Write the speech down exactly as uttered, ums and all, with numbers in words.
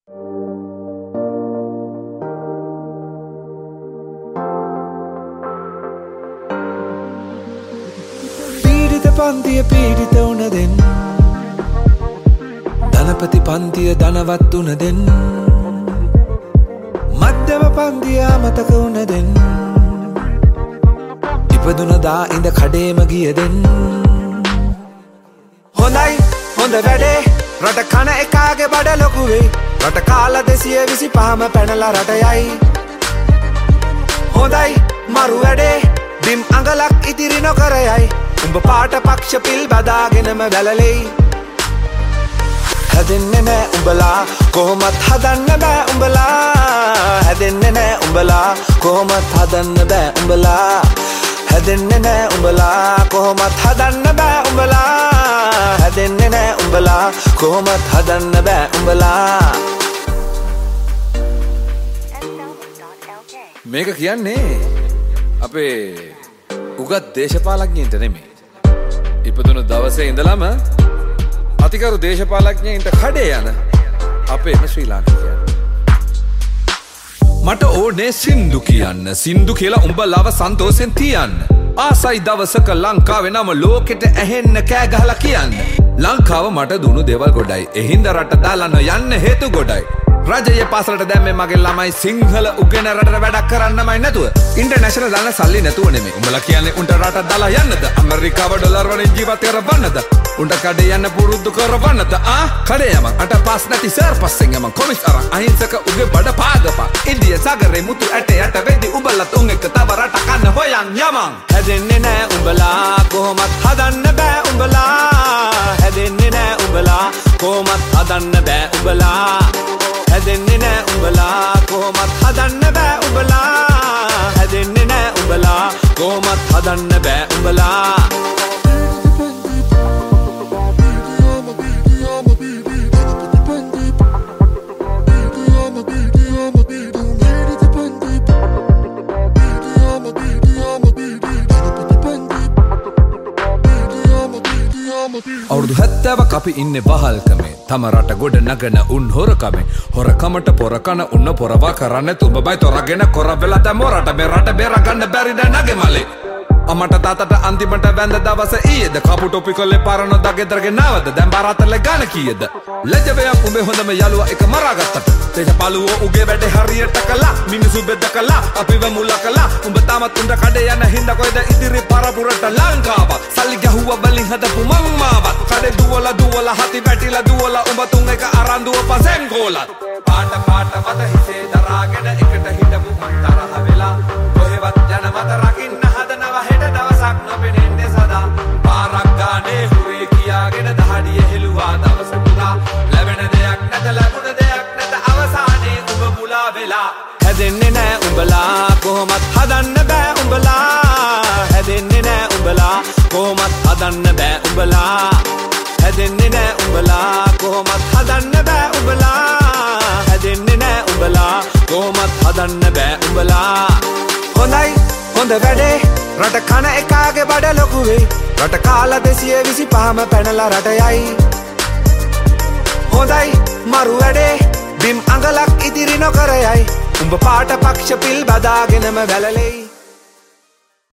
පීඩිත පන්තිය පීඩිත වුණ දෙන්න, ධනපති පන්තිය ධනවත් වුණ දෙන්න, මධ්‍යම පන්තිය අමතක වුණ දෙන්න, ඉපදුන දා ඉඳ කඩේම ගිය දෙන්න. හොඳයි හොඳ වැඩේ රට කන එකාගේ බඩ ලොකු වෙයි, රට කාලා දෙසිය විසිපහම පැනලා රට යයි. හොඳයි මරු වැඩේ බිම් අඟලක් ඉතිරි නොකර යයි, උඹ පාට පක්ෂ පිල් බදාගෙනම වැළලෙයි. හැදෙන්නේ නෑ උඹලා කොහොමත් හදන්න බෑ උඹලා, හැදෙන්නේ නෑ උඹලා කොහොමත් හදන්න බෑ උඹලා, හැදෙන්නේ නෑ උඹලා කොහොමත් හදන්න බෑ උඹලා, හැදෙන්නේ නෑ උඹලා කොහොමත් හදන්න බෑ උඹලා. මේක කියන්නේ අපේ උගත් දේශපාලඥයින්ට නෙමෙයි, ඉපදුන දවසේ ඉඳලම අතිකරු දේශපාලඥයින්ට කඩේ යන අපේම ශ්‍රී ලාංකිකයන්. මට ඕනේ සින්දු කියන්න, සින්දු කියලා උඹලව සන්තෝෂෙන් තියන්න. ආසයි දවසක ලංකාවේ නම ලෝකෙට ඇහෙන්න කෑ ගහලා කියන්න. ලංකාව මට දුණු දේවල් ගොඩයි, එහින්ද රට දාලා නොයන්න හේතු ගොඩයි. රජයේ පාසලට දැම්මේ මගේ ළමයි සිංහල උගෙන රටට වැඩක් කරන්නමයි නැතුව, ඉන්ටර්නැෂනල් දාන සල්ලි නැතුව නෙමෙයි. උඹලා කියන්නේ උන්ට රට දාලා යන්නද, ඇමරිකාව ඩොලර් වලින් ජීවත් කරවන්නද, උන්ට කඩේ යන්න පුරුදු කරවන්නද? ආ කඩේ යමන් අට පාස් නැති සර් පස්සෙන් යමන් කොමිස් අරන් අහිංසක උගේ බඩ පාගපා. ඉන්දිය සාගරේ මුතු ඇට යට වෙද්දි උඹලා තුන් එක තව රට කන්න හොයන් යමන්. හැදෙන්නේ නෑ උඹලා කොහොමත් හදන්න බෑ උඹලා, හැදෙන්නේ නෑ උඹලා කොහොමත් හදන්න බෑ උඹලා, හැදෙන්නේ නෑ උඹලා කොහොමත් හදන්න බෑ උඹලා, හැදෙන්නේ නෑ උඹලා කොහොමත් හදන්න බෑ උඹලා. අවුරුදු හැත්තෑවක් අපි ඉන්නේ වහල්කමේ, තම රට ගොඩ නගන උන් හොරකමේ. හොරකමට පොරකන උන්න පොරවා කරන්න තුඹබයි තොරගෙන කොර වෙලා දැම්මෝ රට මේ රට බේරගන්න බැරිද නගේ මලේ. අමට තාතට අන්තිමට වැඳ දවස ඊයේද, කපු ටොපි කොල්ලේ පාරනො දගෙදරගේ නාවද, දැන් බාරතල්ලේ ගාන කීයද. ලැජවයක් උඹේ හොඳම යාළුවා එක මරාගත්තට, දේශපාලුවෝ උගේ වැඩේ හරියට කළා, මිනිසු බෙද කළා, අපිව මුල කළා. උඹ තාමත් උන්ට කඩේ යන හින්දා කොයිද ඉදිරි පරපුරට ලංකාව සල්ලි ගැහුවා වලින් හදපු මං මාවත්, කඩේ දුවලා දුවලා හති වැටිලා දුවලා උඹ තුන් එක අරන් දුව පසෙන් ගෝලත්. පාට පාට මත හිසේ දරාගෙන එකට හිටපු මං තරහ වෙලා, කොහෙවත් යන මත රකින්න හදනවා හෙට දවසක් නොපෙනෙන්නේ සදා. පාරක් ගානේ හුරේ කියාගෙන දහඩිය හෙළුවා දවස පුරා, ලැබෙන දෙයක් නැත ලැබුණ දෙයක් නැත අවසානයේ උඹ මුලා වෙලා. හැදෙන්නේ නෑ උඹලා කොහොමත් හදන්න බෑ උඹලා, හැදෙන්නේ නෑ උඹලා කොහොමත් හදන්න බෑ උඹලා, හැදෙන්නේ නෑ උඹලා කොහොමත් හදන්න බෑ උඹලා, හැදෙන්නේ නෑ උඹලා කොහොමත් හදන්න බෑ උඹලා. හොඳයි හොඳ වැඩේ රට කන එකාගේ බඩ ලොකු වෙයි, රට කාලා දෙසිය විසිපහම පැනලා රට යයි. හොඳයි මරු වැඩේ බිම් අඟලක් ඉදිරි නොකර යයි, උඹ පාට පක්ෂ පිල් බදාගෙනම වැළලෙයි.